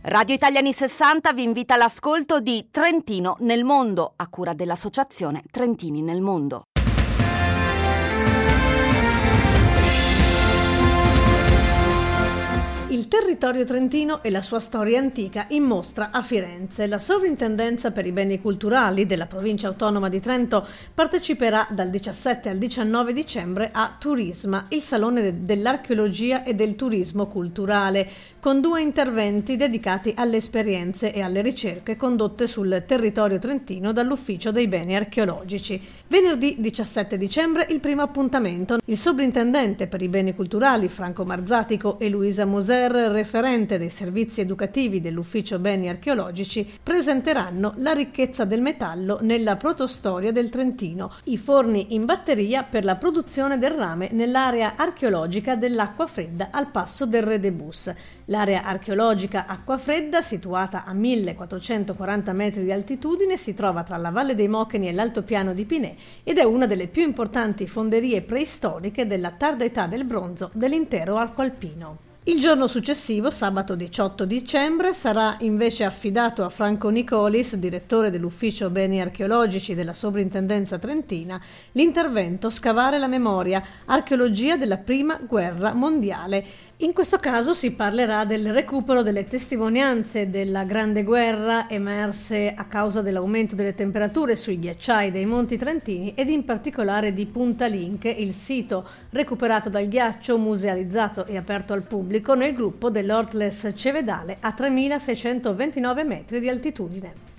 Radio Italiani 60 vi invita all'ascolto di Trentino nel mondo, a cura dell'associazione Trentini nel Mondo. Il territorio trentino e la sua storia antica in mostra a Firenze. La Sovrintendenza per i Beni Culturali della Provincia Autonoma di Trento parteciperà dal 17 al 19 dicembre a Turisma, il Salone dell'Archeologia e del Turismo Culturale, con 2 interventi dedicati alle esperienze e alle ricerche condotte sul territorio trentino dall'Ufficio dei Beni Archeologici. Venerdì 17 dicembre il primo appuntamento. Il Sovrintendente per i Beni Culturali Franco Marzatico e Luisa Moser, referente dei servizi educativi dell'Ufficio Beni Archeologici, presenteranno la ricchezza del metallo nella protostoria del Trentino, i forni in batteria per la produzione del rame nell'area archeologica dell'Acqua Fredda al passo del Redebus. L'area archeologica Acqua Fredda, situata a 1440 metri di altitudine, si trova tra la Valle dei Mocheni e l'altopiano di Pinè ed è una delle più importanti fonderie preistoriche della tarda età del bronzo dell'intero arco alpino. Il giorno successivo, sabato 18 dicembre, sarà invece affidato a Franco Nicolis, direttore dell'Ufficio Beni Archeologici della Sovrintendenza Trentina, l'intervento Scavare la memoria, archeologia della Prima Guerra Mondiale. In questo caso si parlerà del recupero delle testimonianze della Grande Guerra emerse a causa dell'aumento delle temperature sui ghiacciai dei Monti Trentini ed in particolare di Punta Linke, il sito recuperato dal ghiaccio, musealizzato e aperto al pubblico nel gruppo dell'Ortles Cevedale a 3.629 metri di altitudine.